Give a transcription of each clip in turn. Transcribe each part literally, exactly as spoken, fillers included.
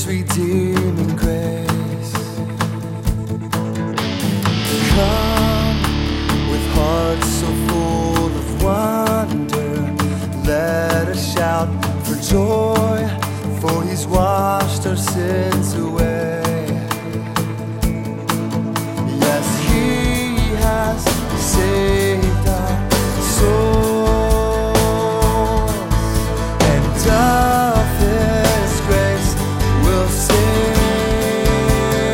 redeeming grace. Come with hearts so full of wonder, let us shout for joy, for He's washed our sins away. Yes, He has saved our souls, and of His grace we'll sing.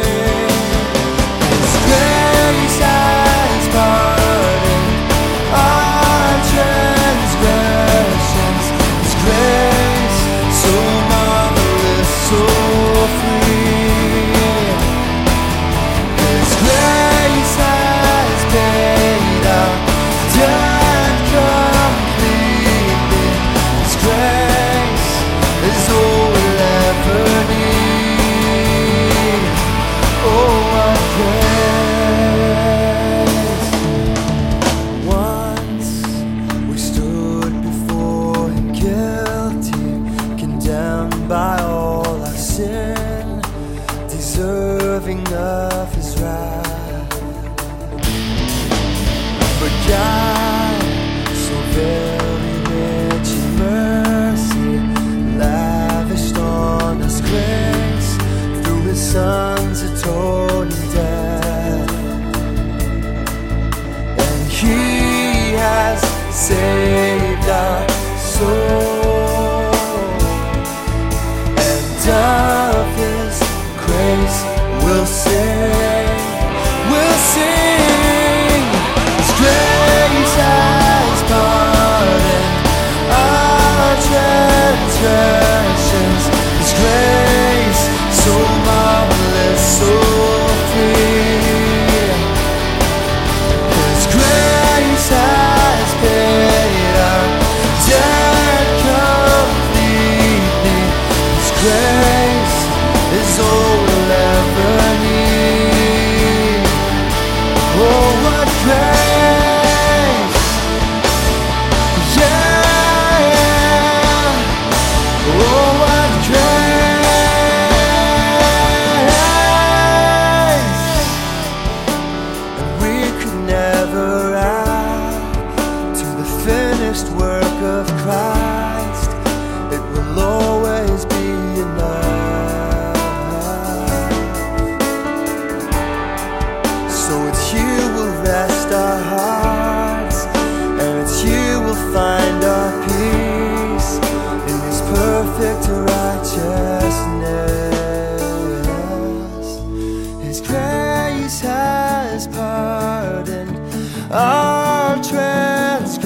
His grace has pardoned our transgressions. His grace so marvelous, so free. His grace has paid our debt completely. His grace is all we'll ever need. Oh, what grace! Once we stood before Him guilty, condemned by all our sin, deserving of His wrath. But God, so very rich in mercy, lavished on us grace through His Son's atoning death. And He has saved our soul, and of His grace we'll sing, we'll sing. His grace has pardoned our transgressions. His grace so marvelous, so free. His grace has paid our debt completely. His grace is all we'll ever need. Oh, what grace! Yeah! Oh, what grace! And we could never add to the finished work of Christ. It will always be enough. So it's here we'll rest our hearts, and it's here we'll find our peace in His perfect righteousness. His grace has pardoned our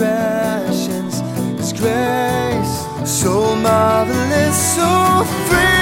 transgressions. His grace so marvelous, so free.